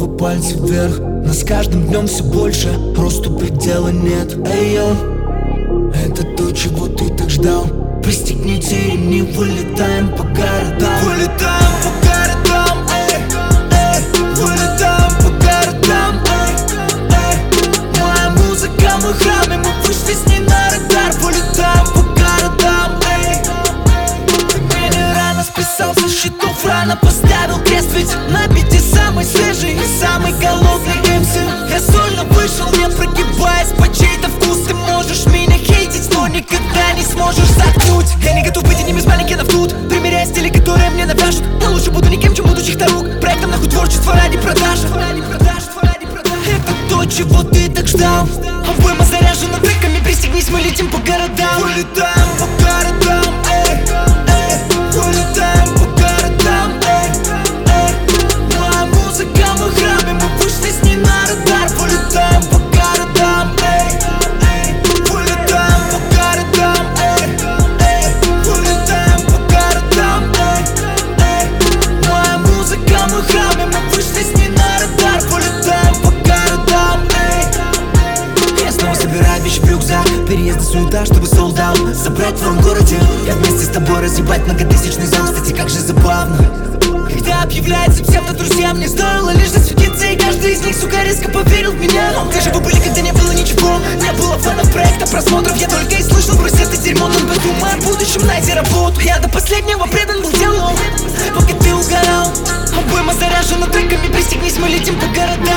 снова пальцы вверх. Нас с каждым днем все больше, росту предела нет. Эй, йо, это то, чего ты так ждал. Пристегните ремни, вылетаем по городам. Вылетаем по городам, эй, эй. Вылетаем по городам, эй, эй. Моя музыка, мы храме, мы вышли с ней на радар. Вылетаем по городам, эй. Ты меня рано списал со счетов, рано поставил крест. Ведь на бите самый свежий и самый голодный МС. Я сольно вышел, не прогибаясь по чей-то вкус. Ты можешь меня хейтить, но никогда не сможешь заткнуть. Я не готов быть одним из манекенов тут, примеряя стили, которые мне навяжут. Я лучше буду никем, чем буду чьих-то рук. Проектом нахуй творчество ради продажи. Это то, чего ты так ждал. Обойма заряжена треками, пристегнись, мы летим по городам. Вылетаем по городам, эй, эй. Вылетаем по городам, эй, эй. Моя музыка, мы храме, мы вышли с ней на радар. Вылетаем по городам, эй, эй. Вылетаем по городам, эй, эй. Вылетаем по городам, эй, эй. Моя музыка, мы храме, мы вышли с ней на радар. Вылетаем по городам, эй. Я снова собираю вещи в рюкзак. Переезд и суета, чтобы sold out забрать в твоем городе. Я вместе с тобой разъебать многотысячный зал. Кстати, как же забавно, когда объявляется псевдо-друзья. Мне стоило лишь засветиться, и каждый из них, сука, резко поверил в меня. Где же вы были, когда не было ничего? Не было фанов, проекта, просмотров. Я только и слышал, брось это дерьмо. Но думая о будущем, найти работу. Я до последнего предан был делу, пока ты угорал. Обойма заряжена треками, пристегнись, мы летим по городам.